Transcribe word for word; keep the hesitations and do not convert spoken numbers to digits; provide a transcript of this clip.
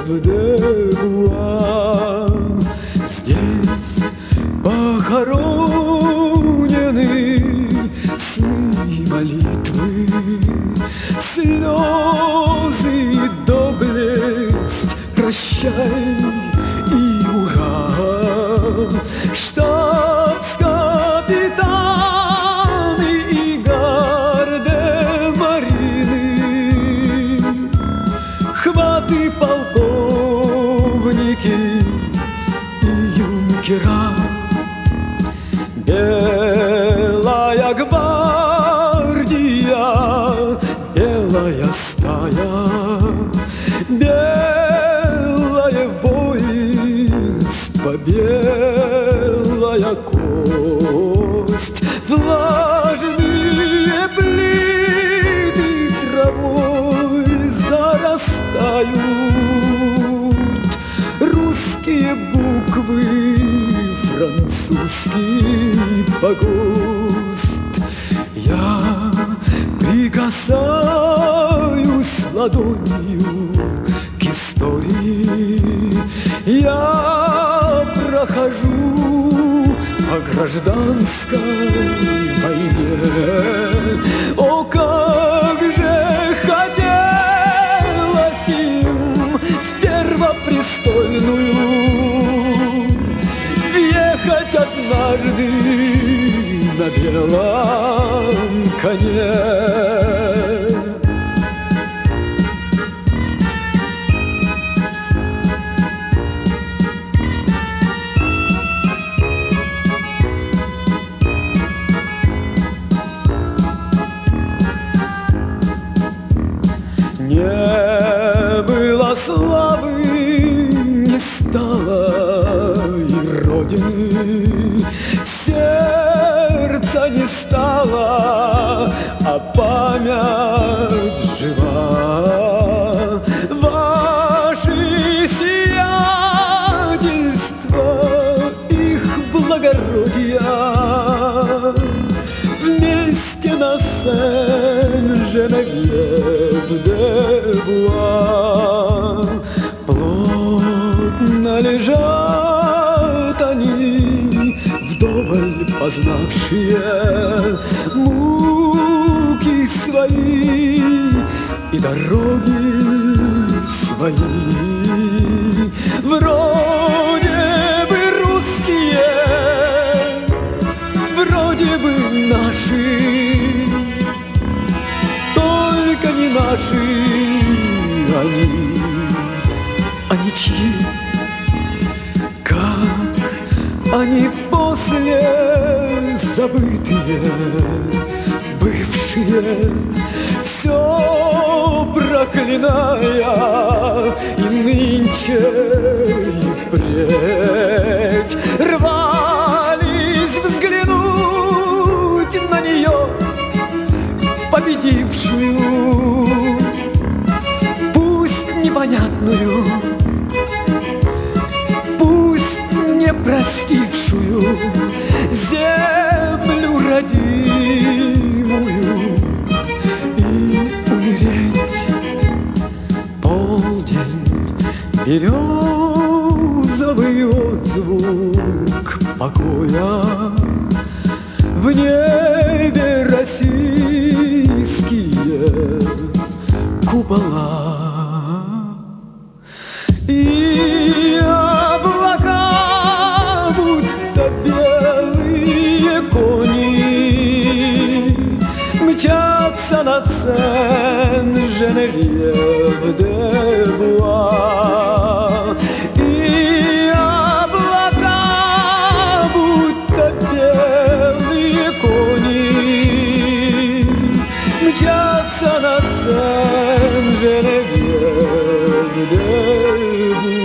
Женевьев-де-Буа. Здесь похоронены сны и молитвы, слезы и доблесть, прощай и ура. Штабс-капитаны и гардемарины, хваты полковники и юнкера. Белая гвардия, белая стая, белое воинство, белая кость, влажные плиты травой зарастают, русские буквы, французский погост. Я прикасаюсь ладонью к истории, я прохожу по гражданской войне. О, как же хотелось им в первопрестольную въехать однажды на белом коне. Не было славы, не стало и родины, сердца не стало, а память жива. Ваши сиятельства, их благородия, вместе на Сен-Женевьев-де-Буа. Плотно лежат они, вдоволь познавшие муки свои и дороги свои. Вроде бы русские, вроде бы наши, только не наши они, они чьи? Как они после забытые, бывшие, все проклиная, и нынче и впредь рвались взглянуть на нее, победившую, пусть непонятную, пусть не простившую землю родимую, и умереть. Полдень, березовый отзвук покоя, в небе российские купола. И облака, будто белые кони, мчатся над Сен-Женевьев-де-Буа. И облака, будто белые кони, мчатся над Сен-Женевьев-де-Буа.